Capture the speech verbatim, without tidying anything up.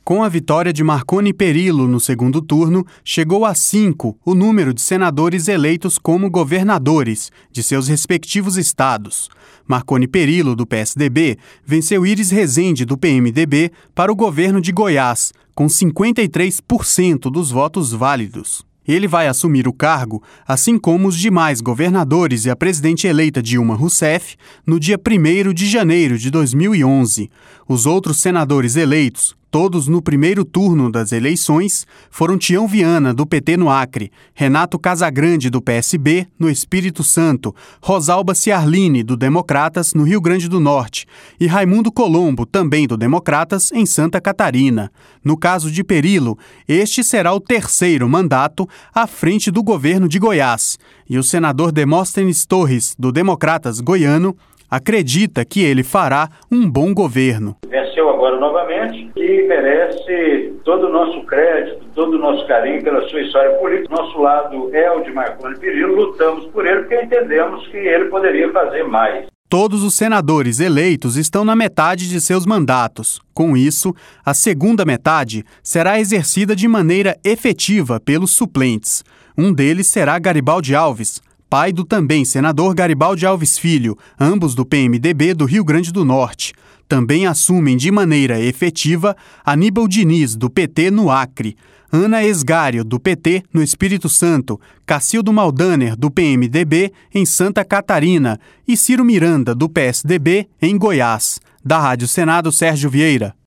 Com a vitória de Marconi Perillo no segundo turno, chegou a cinco o número de senadores eleitos como governadores de seus respectivos estados. Marconi Perillo, do P S D B, venceu Iris Rezende, do P M D B, para o governo de Goiás, com cinquenta e três por cento dos votos válidos. Ele vai assumir o cargo, assim como os demais governadores e a presidente eleita Dilma Rousseff, no dia primeiro de janeiro de dois mil e onze. Os outros senadores eleitos, todos no primeiro turno das eleições, foram Tião Viana, do P T no Acre, Renato Casagrande, do P S B, no Espírito Santo, Rosalba Ciarline, do Democratas, no Rio Grande do Norte, e Raimundo Colombo, também do Democratas, em Santa Catarina. No caso de Perillo, este será o terceiro mandato à frente do governo de Goiás, e o senador Demóstenes Torres, do Democratas goiano, acredita que ele fará um bom governo. Venceu agora novamente e merece todo o nosso crédito, todo o nosso carinho pela sua história política. Nosso lado é o de Marconi Perillo, lutamos por ele porque entendemos que ele poderia fazer mais. Todos os senadores eleitos estão na metade de seus mandatos. Com isso, a segunda metade será exercida de maneira efetiva pelos suplentes. Um deles será Garibaldi Alves, pai do também senador Garibaldi Alves Filho, ambos do P M D B do Rio Grande do Norte. Também assumem de maneira efetiva Aníbal Diniz, do P T no Acre, Ana Esgário, do P T no Espírito Santo, Cacildo Maldaner, do P M D B em Santa Catarina e Ciro Miranda, do P S D B em Goiás. Da Rádio Senado, Sérgio Vieira.